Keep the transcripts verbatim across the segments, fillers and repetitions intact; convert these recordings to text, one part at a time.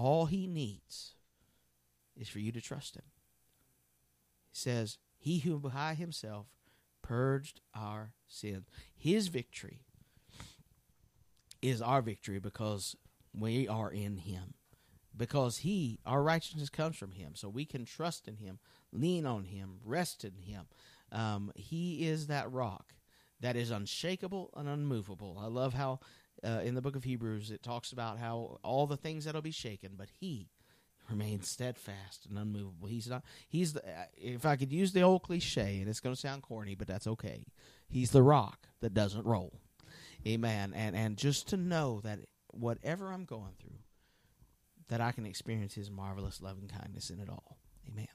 all he needs is for you to trust him. He says, he who by himself purged our sins. His victory is our victory because we are in him. Because he, our righteousness comes from him. So we can trust in him, lean on him, rest in him. Um, he is that rock that is unshakable and unmovable. I love how uh, in the book of Hebrews it talks about how all the things that will be shaken, but he remains steadfast and unmovable. He's not. He's the. If I could use the old cliche, and it's going to sound corny, but that's okay. He's the rock that doesn't roll. Amen. And and just to know that whatever I'm going through, that I can experience his marvelous loving kindness in it all. Amen.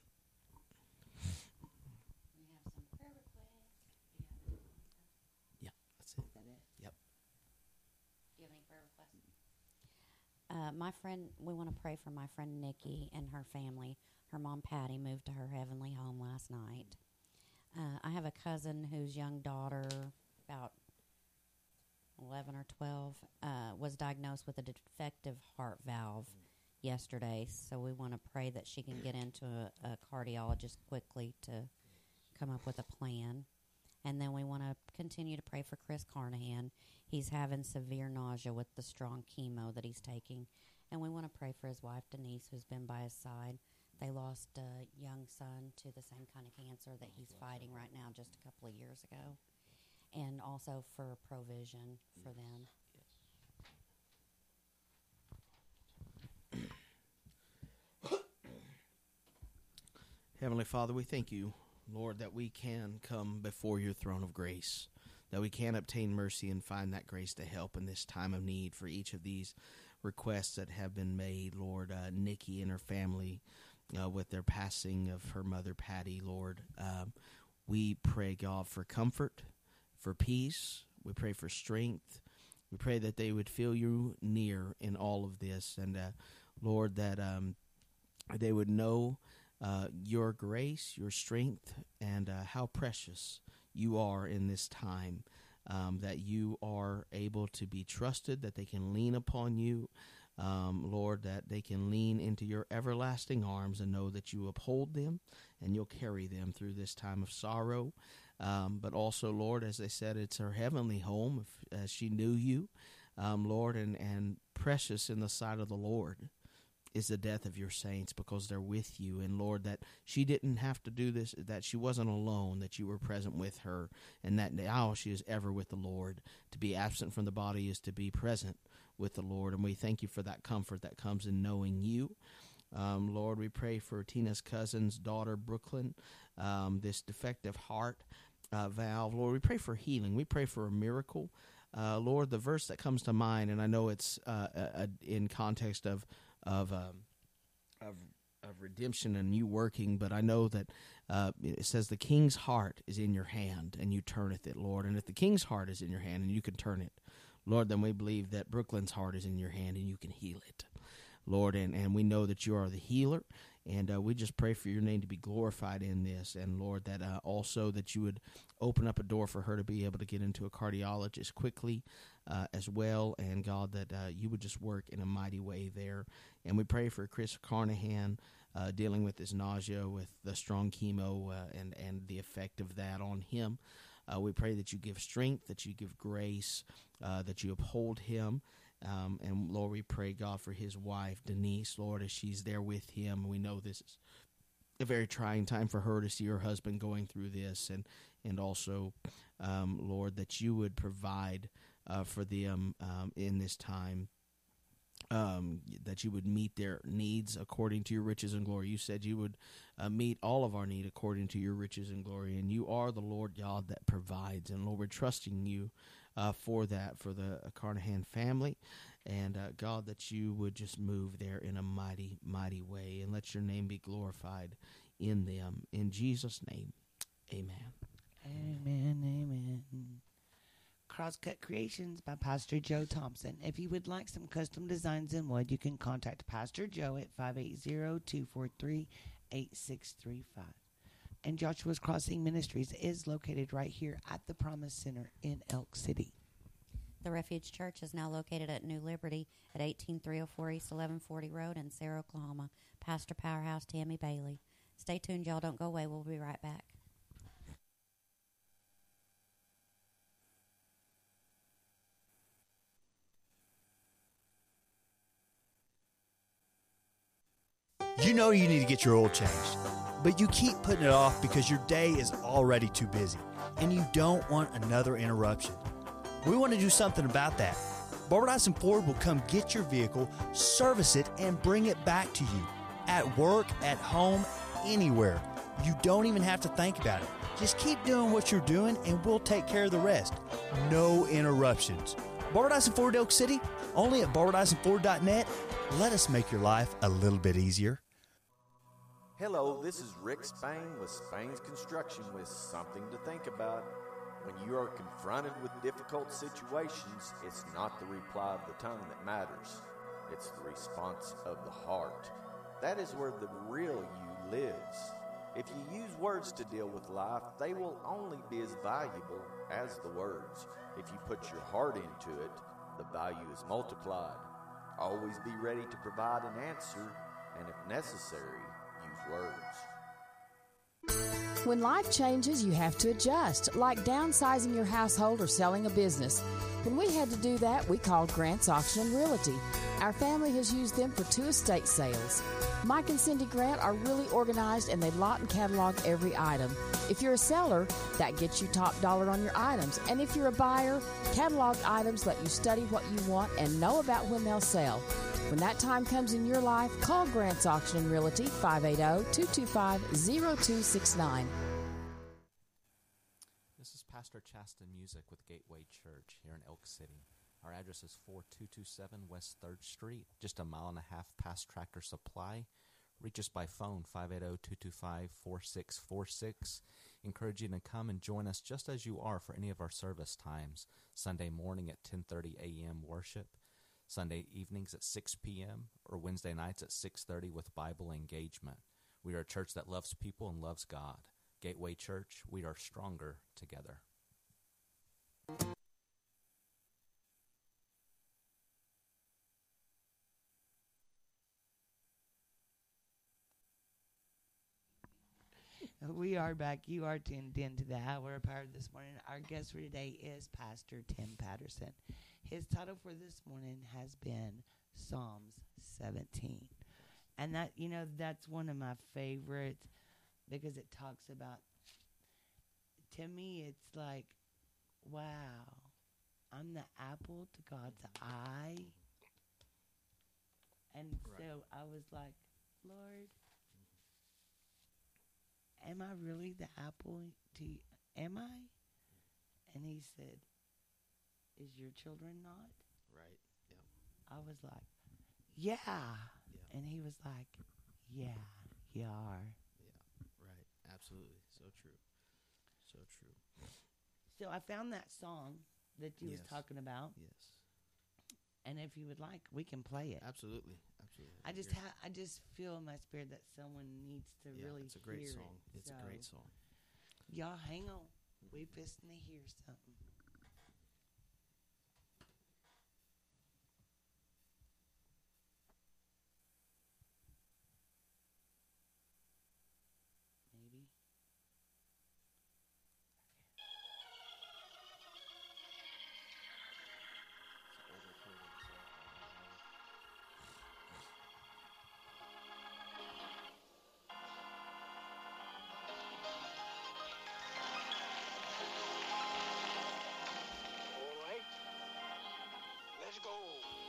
We have some prayer requests. Yeah, that's it. Is that it? Yep. Do you have any prayer requests? Uh, my friend, we want to pray for my friend Nikki and her family. Her mom, Patty, moved to her heavenly home last night. Uh, I have a cousin whose young daughter, about eleven or twelve, uh, was diagnosed with a defective heart valve yesterday. So we want to pray that she can get into a, a cardiologist quickly to come up with a plan. And then we want to continue to pray for Chris Carnahan. He's having severe nausea with the strong chemo that he's taking. And we want to pray for his wife, Denise, who's been by his side. They lost a young son to the same kind of cancer that he's fighting right now just a couple of years ago. And also for provision for them. Heavenly Father, we thank you, Lord, that we can come before your throne of grace, that we can obtain mercy and find that grace to help in this time of need for each of these requests that have been made, Lord. Uh, Nikki and her family, uh, with their passing of her mother, Patty, Lord. Um, we pray, God, for comfort, for peace. We pray for strength. We pray that they would feel you near in all of this. And, uh, Lord, that um, they would know uh, your grace, your strength, and uh, how precious you are in this time, um, that you are able to be trusted, that they can lean upon you, um, Lord, that they can lean into your everlasting arms and know that you uphold them and you'll carry them through this time of sorrow. Um, but also, Lord, as they said, it's her heavenly home, if, as she knew you, um, Lord, and, and precious in the sight of the Lord is the death of your saints because they're with you. And, Lord, that she didn't have to do this, that she wasn't alone, that you were present with her, and that now she is ever with the Lord. To be absent from the body is to be present with the Lord, and we thank you for that comfort that comes in knowing you. Um, Lord, we pray for Tina's cousin's daughter, Brooklyn, um, this defective heart uh, valve. Lord, we pray for healing. We pray for a miracle. Uh, Lord, the verse that comes to mind, and I know it's uh, a, a, in context of of um, of of redemption and you working, but I know that uh, it says the king's heart is in your hand, and you turneth it, Lord. And if the king's heart is in your hand, and you can turn it, Lord, then we believe that Brooklyn's heart is in your hand, and you can heal it, Lord. And, and we know that you are the healer, and uh, we just pray for your name to be glorified in this, and Lord, that uh, also that you would open up a door for her to be able to get into a cardiologist quickly uh, as well, and God, that uh, you would just work in a mighty way there. And we pray for Chris Carnahan uh, dealing with his nausea, with the strong chemo, uh, and, and the effect of that on him. Uh, we pray that you give strength, that you give grace, uh, that you uphold him. Um, and, Lord, we pray, God, for his wife, Denise, Lord, as she's there with him. We know this is a very trying time for her to see her husband going through this. And, and also, um, Lord, that you would provide uh, for them um, in this time. Um, that you would meet their needs according to your riches and glory. You said you would uh, meet all of our need according to your riches and glory, and you are the Lord God that provides. And Lord, we're trusting you uh, for that, for the Carnahan family, and uh, God, that you would just move there in a mighty, mighty way, and let your name be glorified in them. In Jesus' name, amen. Amen, amen. Crosscut Creations by Pastor Joe Thompson. If you would like some custom designs in wood, you can contact Pastor Joe at five eight zero, two four three, eight six three five. And Joshua's Crossing Ministries is located right here at the Promise Center in Elk City. The Refuge Church is now located at New Liberty at eighteen three oh four East eleven forty Road in Sarah, Oklahoma. Pastor Powerhouse Tammy Bailey. Stay tuned, y'all. Don't go away. We'll be right back. You know you need to get your oil changed, but you keep putting it off because your day is already too busy, and you don't want another interruption. We want to do something about that. Barbara Dyson Ford will come get your vehicle, service it, and bring it back to you. At work, at home, anywhere. You don't even have to think about it. Just keep doing what you're doing, and we'll take care of the rest. No interruptions. Barbara Dyson Ford Elk City, only at barbara dyson ford dot net. Let us make your life a little bit easier. Hello, this is Rick Spain with Spain's Construction with something to think about. When you are confronted with difficult situations, it's not the reply of the tongue that matters. It's the response of the heart. That is where the real you lives. If you use words to deal with life, they will only be as valuable as the words. If you put your heart into it, the value is multiplied. Always be ready to provide an answer, and if necessary, use words. When life changes, you have to adjust, like downsizing your household or selling a business. When we had to do that, we called Grant's Auction and Realty. Our family has used them for two estate sales. Mike and Cindy Grant are really organized, and they lot and catalog every item. If you're a seller, that gets you top dollar on your items. And if you're a buyer, catalog items let you study what you want and know about when they'll sell. When that time comes in your life, call Grant's Auction and Realty, five eight zero, two two five, zero two six nine. This is Pastor Chaston Music with Gateway Church here in Elk City. Our address is four two two seven West third Street, just a mile and a half past Tractor Supply. Reach us by phone, five eight zero, two two five, four six four six. Encourage you to come and join us just as you are for any of our service times. Sunday morning at ten thirty a.m. worship, Sunday evenings at six p.m., or Wednesday nights at six thirty with Bible engagement. We are a church that loves people and loves God. Gateway Church, we are stronger together. We are back. You are tuned in to the Hour of Power this morning. Our guest for today is Pastor Tim Patterson. His title for this morning has been Psalms seventeen. And that, you know, that's one of my favorites because it talks about, to me, it's like, wow, I'm the apple to God's eye. And Right. so I was like, Lord, am I really the apple to you? Am I? And he said, is your children not? Right. Yep. I was like, yeah. Yeah. And he was like, yeah, you are. Yeah. Right. Absolutely. So true. So true. So I found that song that you was Yes. talking about. Yes. And if you would like, we can play it. Absolutely. Absolutely. I just You're- ha- I just feel in my spirit that someone needs to yeah, really it's a great hear song. it. It's So, a great song. Y'all hang on. We fisting to hear something. Maybe. All right, let's go.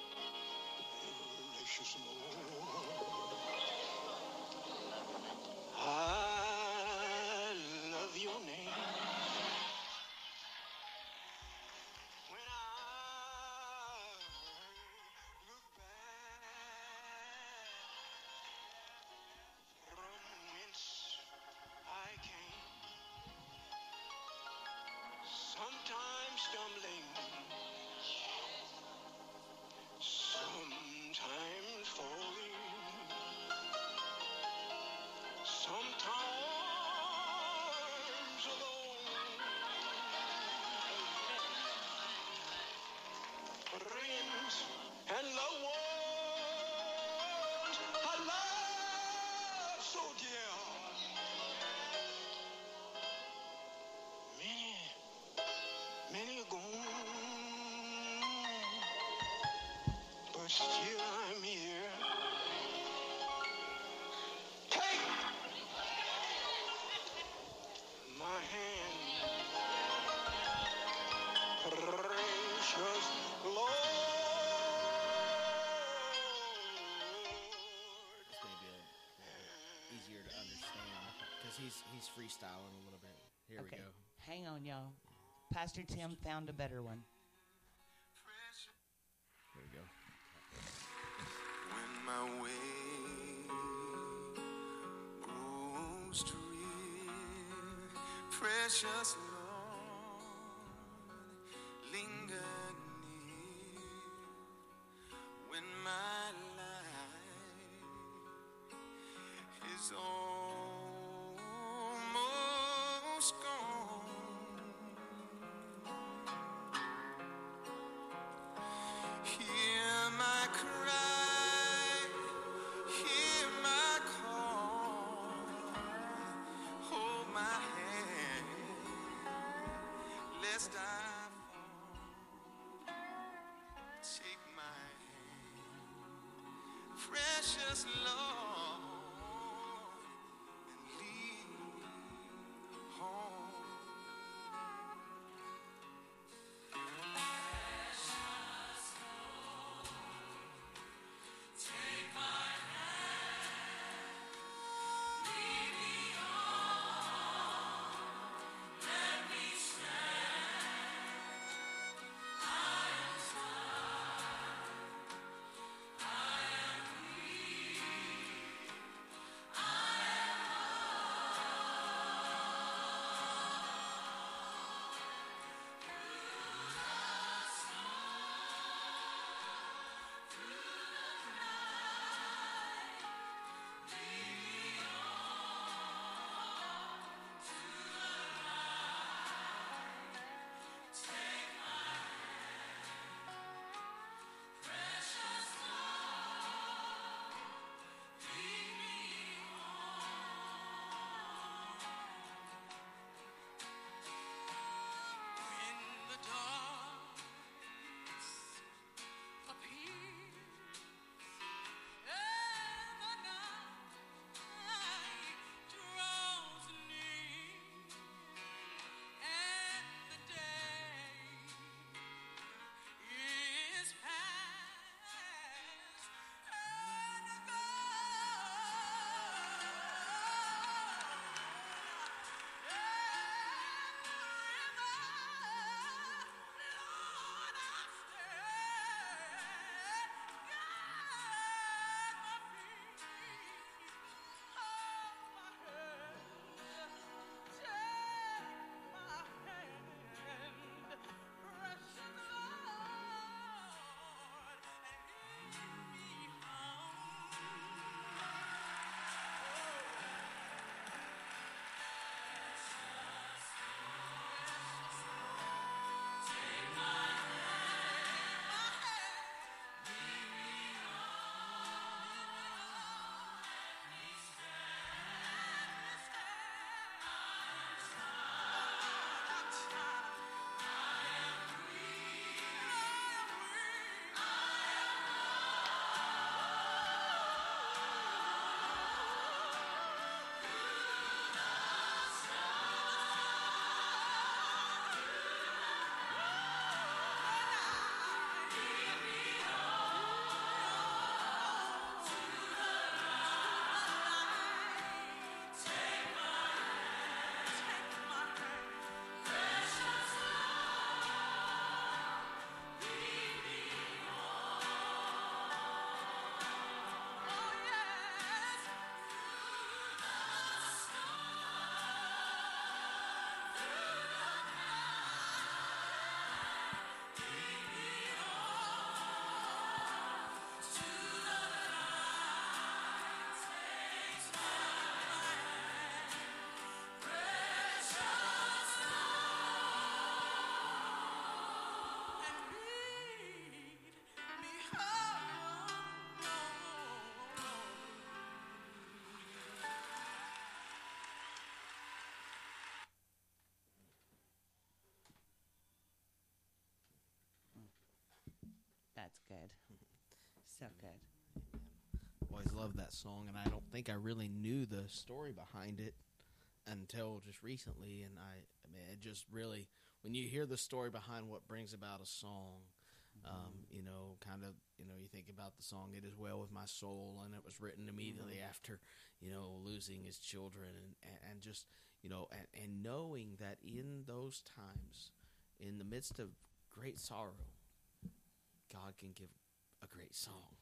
Let's some more. I love your name. When I look back from whence I came, sometimes stumbling, sometimes falling. because he's he's freestyling a little bit. Here Okay. we go. Hang on, y'all. Pastor Tim found a better one. Here we go. When my way grows drear, precious Lord, linger near. When my life is almost gone, hear my cry, hear my call, hold my hand, lest I fall. Take my hand, precious Lord, and lead home. When the darkness appears and the night draws near and the day is past and That's good. So good. Always loved that song, and I don't think I really knew the story behind it until just recently. And I, I mean, it just really, when you hear the story behind what brings about a song, Um, you know, kind of, you know, you think about the song "It Is Well With My Soul," and it was written immediately mm-hmm. after, you know, losing his children, and, and, and just, you know, and, and knowing that in those times, in the midst of great sorrow, God can give a great song.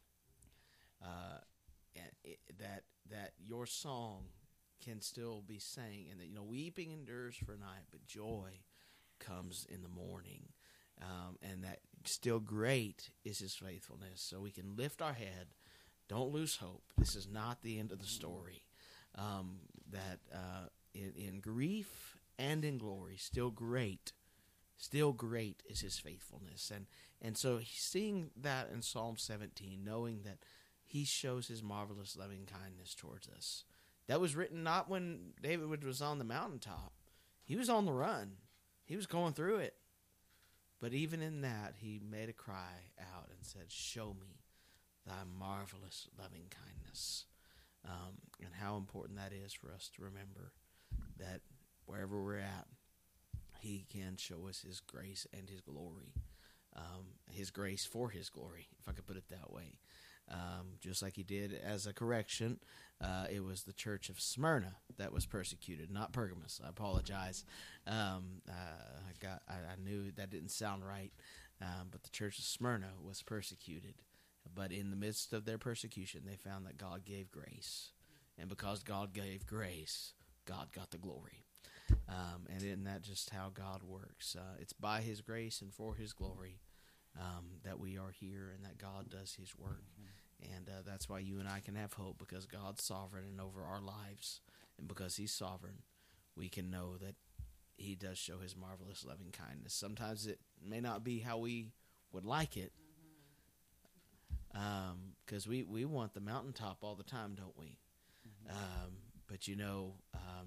Uh, and it, that that your song can still be sang, and that, you know, weeping endures for a night, but joy comes in the morning. Um, and that still great is his faithfulness. So we can lift our head. Don't lose hope. This is not the end of the story. Um, that uh, in, in grief and in glory, still great, still great is his faithfulness. And and so seeing that in Psalm seventeen, knowing that he shows his marvelous loving kindness towards us. That was written not when David was on the mountaintop. He was on the run. He was going through it. But even in that, he made a cry out and said, "Show me thy marvelous loving kindness." Um, and how important that is for us to remember that wherever we're at, he can show us his grace and his glory. Um, his grace for his glory, if I could put it that way. Um, just like he did as a correction, uh, it was the church of Smyrna that was persecuted, not Pergamos. I apologize. Um, uh, I got, I, I knew that didn't sound right, um, but the church of Smyrna was persecuted. But in the midst of their persecution, they found that God gave grace, and because God gave grace, God got the glory. Um, and isn't that just how God works? Uh, it's by his grace and for his glory um, that we are here, and that God does his work. Mm-hmm. And uh, that's why you and I can have hope, because God's sovereign and over our lives. And because he's sovereign, we can know that he does show his marvelous loving kindness. Sometimes it may not be how we would like it, because um, we, we want the mountaintop all the time, don't we? Mm-hmm. Um, but, you know, um,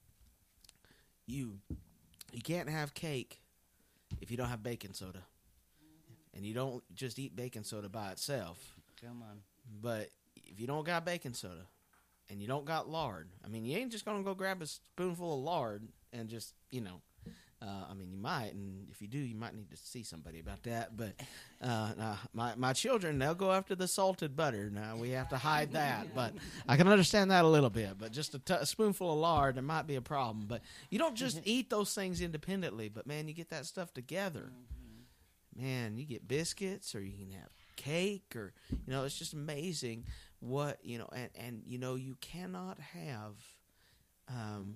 you you can't have cake if you don't have baking soda. And you don't just eat baking soda by itself. Come on. But if you don't got baking soda and you don't got lard, I mean, you ain't just going to go grab a spoonful of lard and just, you know, uh, I mean, you might. And if you do, you might need to see somebody about that. But uh, nah, my, my children, they'll go after the salted butter. Now, we have to hide that. But I can understand that a little bit. But just a, t- a spoonful of lard, there might be a problem. But you don't just eat those things independently. But, man, you get that stuff together. Man, you get biscuits, or you can have cake, or, you know, it's just amazing what, you know, and, and you know, you cannot have, um,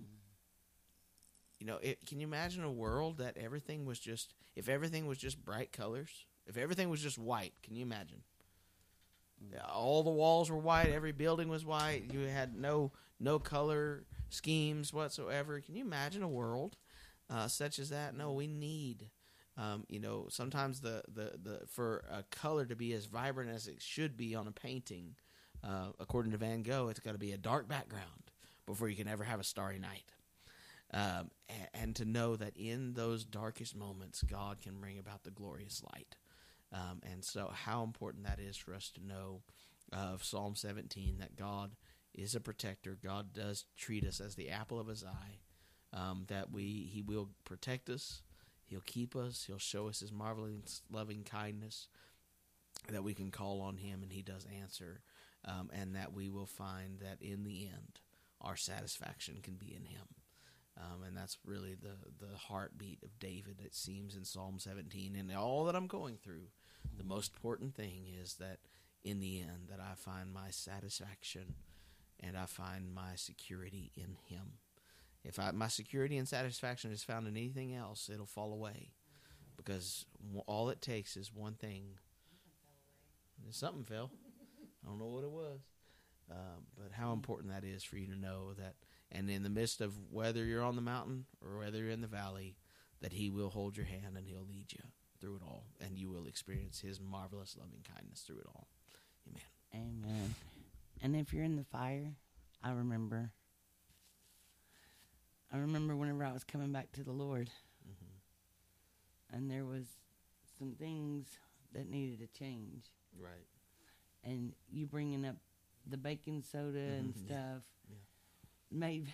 you know, it, can you imagine a world that everything was just, if everything was just bright colors, if everything was just white, can you imagine? All the walls were white, every building was white, you had no, no color schemes whatsoever. Can you imagine a world uh, such as that? No, we need Um, you know, sometimes the, the, the for a color to be as vibrant as it should be on a painting, uh, according to Van Gogh, it's got to be a dark background before you can ever have a starry night. Um, and, and to know that in those darkest moments, God can bring about the glorious light. Um, and so how important that is for us to know of Psalm seventeen, that God is a protector. God does treat us as the apple of his eye, um, that we he will protect us. He'll keep us. He'll show us his marvelous loving kindness, that we can call on him and he does answer, um, and that we will find that in the end our satisfaction can be in him. Um, and that's really the, the heartbeat of David, it seems, in Psalm seventeen. And all that I'm going through, the most important thing is that in the end that I find my satisfaction and I find my security in him. If I, my security and satisfaction is found in anything else, it'll fall away, because all it takes is one thing. Something fell. I don't know what it was. Um, but how important that is for you to know that, and in the midst of whether you're on the mountain or whether you're in the valley, that he will hold your hand and he'll lead you through it all, and you will experience his marvelous loving kindness through it all. Amen. Amen. And if you're in the fire, I remember... I remember whenever I was coming back to the Lord, mm-hmm. and there was some things that needed to change. Right. And you bringing up the baking soda mm-hmm. and stuff yeah. made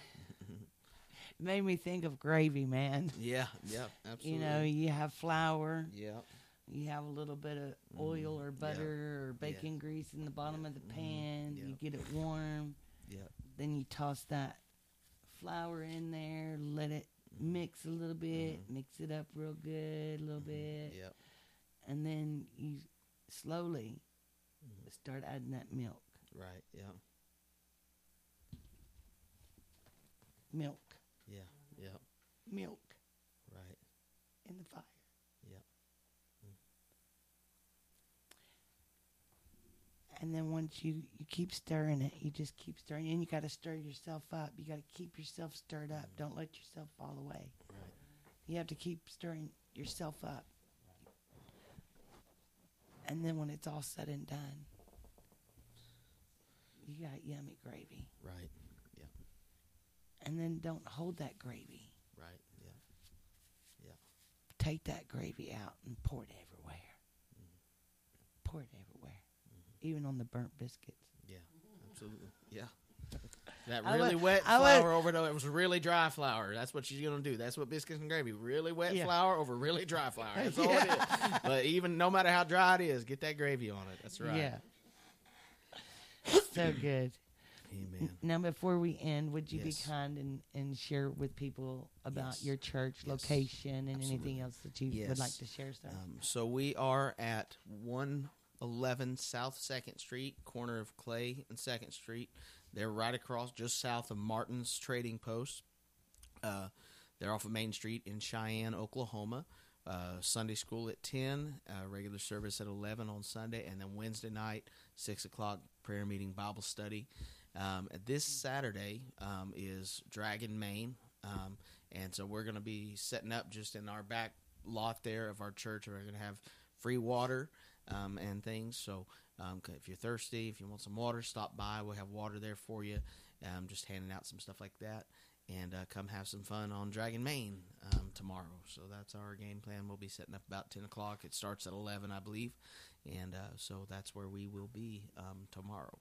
made me think of gravy, man. Yeah, yeah, absolutely. You know, you have flour. Yeah. You have a little bit of oil or butter or bacon Yeah. grease in the bottom of the pan. Yeah. You get it warm. Yeah. Then you toss that flour in there. Let it mix a little bit. Mix it up real good a little bit. Yep. And then you slowly start adding that milk. Right. Yeah. Milk. Yeah. Yep. Milk Right. in the fire. Yep. And then once you, you keep stirring it, you just keep stirring it. And you got to stir yourself up. You got to keep yourself stirred up. Don't let yourself fall away. Right. You have to keep stirring yourself up. And then when it's all said and done, you got yummy gravy. Right. Yeah. And then don't hold that gravy. Right. Yeah. Yeah. Take that gravy out and pour it everywhere. Pour it everywhere. Even on the burnt biscuits. Yeah. Absolutely. Yeah. That I really would- wet I would- flour over the, it was really dry flour. That's what she's going to do. That's what biscuits and gravy. Really wet Yeah. flour over really dry flour. That's all it is. But even no matter how dry it is, get that gravy on it. That's right. Yeah. So good. Amen. Now, before we end, would you Yes. be kind and, and share with people about Yes. your church Yes. location and Absolutely. anything else that you Yes. would like to share, sir? Um, so we are at one eleven South second Street, corner of Clay and second Street. They're right across, just south of Martin's Trading Post. Uh, they're off of Main Street in Cheyenne, Oklahoma. Uh, Sunday school at ten, uh, regular service at eleven on Sunday, and then Wednesday night, six o'clock, prayer meeting, Bible study. Um, this Saturday um, is Dragon Main, um, and so we're going to be setting up just in our back lot there of our church. We're going to have free water um, and things, so um, if you're thirsty, if you want some water, stop by. We'll have water there for you, um, just handing out some stuff like that. And uh, come have some fun on Dragon Main um, tomorrow. So that's our game plan. We'll be setting up about ten o'clock. It starts at eleven, I believe. And uh, so that's where we will be um, tomorrow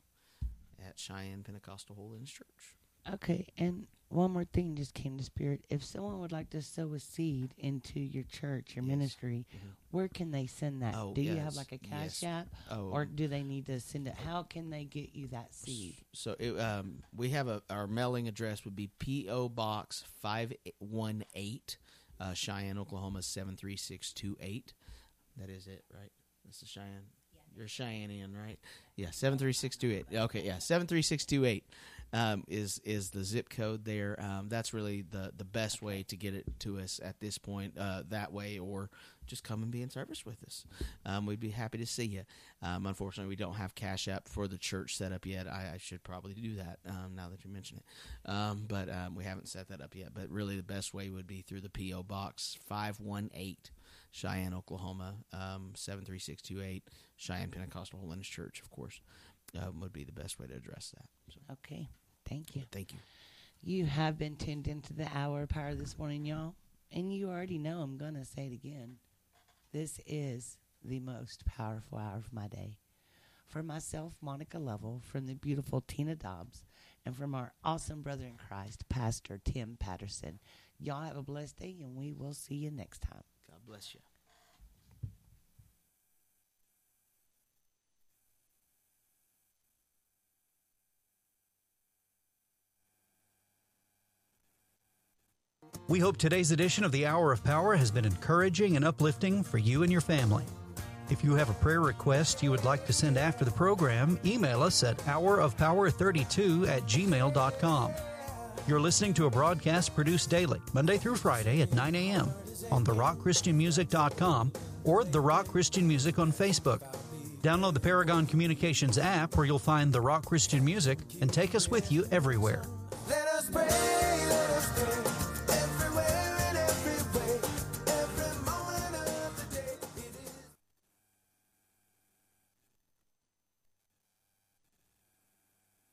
at Cheyenne Pentecostal Holiness Church. Okay, and one more thing just came to spirit. If someone would like to sow a seed into your church, your Yes. ministry, Mhm. where can they send that? Oh, do you yes, have like a cash yes. app? Oh, Or do they need to send it? How can they get you that seed? So it, um, we have a our mailing address would be P O Box five one eight, uh, Cheyenne, Oklahoma seven three six two eight. That is it, right? This is Cheyenne. You're Cheyennean, right? Yeah, seven three six two eight. Okay, yeah, seven three six two eight um, is is the zip code there. Um, that's really the the best way to get it to us at this point. Uh, that way, or just come and be in service with us. Um, we'd be happy to see you. Um, unfortunately, we don't have Cash App for the church set up yet. I, I should probably do that um, now that you mention it. Um, but um, we haven't set that up yet. But really, the best way would be through the P O Box five one eight, Cheyenne, Oklahoma, um, seven three six two eight. Cheyenne Pentecostal Holiness Church, of course, um, would be the best way to address that. So, Okay, thank you. thank you. You have been tuned into the Hour of Power this morning, y'all. And you already know I'm going to say it again. This is the most powerful hour of my day. For myself, Monica Lovell, from the beautiful Tina Dobbs, and from our awesome brother in Christ, Pastor Tim Patterson. Y'all have a blessed day, and we will see you next time. God bless you. We hope today's edition of the Hour of Power has been encouraging and uplifting for you and your family. If you have a prayer request you would like to send after the program, email us at hour of power thirty-two at gmail dot com. You're listening to a broadcast produced daily, Monday through Friday at nine a.m. on the rock christian music dot com or The Rock Christian Music on Facebook. Download the Paragon Communications app where you'll find The Rock Christian Music and take us with you everywhere. Let us pray.